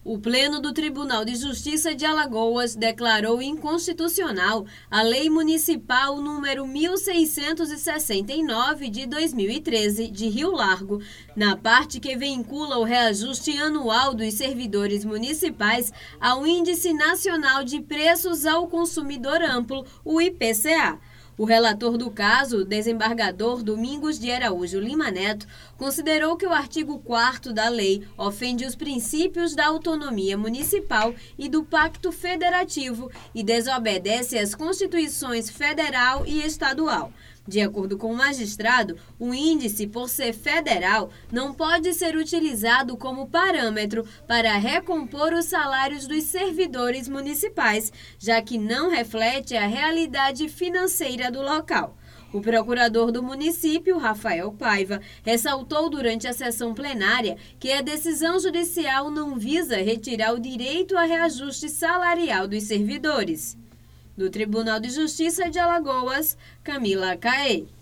O Pleno do Tribunal de Justiça de Alagoas declarou inconstitucional a Lei Municipal número 1669 de 2013 de Rio Largo, na parte que vincula o reajuste anual dos servidores municipais ao Índice Nacional de Preços ao Consumidor Amplo, o IPCA. O relator do caso, desembargador Domingos de Araújo Lima Neto, considerou que o artigo 4º da lei ofende os princípios da autonomia municipal e do Pacto Federativo e desobedece às Constituições Federal e Estadual. De acordo com o magistrado, o índice, por ser federal, não pode ser utilizado como parâmetro para recompor os salários dos servidores municipais, já que não reflete a realidade financeira do local. O procurador do município, Rafael Paiva, ressaltou durante a sessão plenária que a decisão judicial não visa retirar o direito a reajuste salarial dos servidores. Do Tribunal de Justiça de Alagoas, Camila Caê.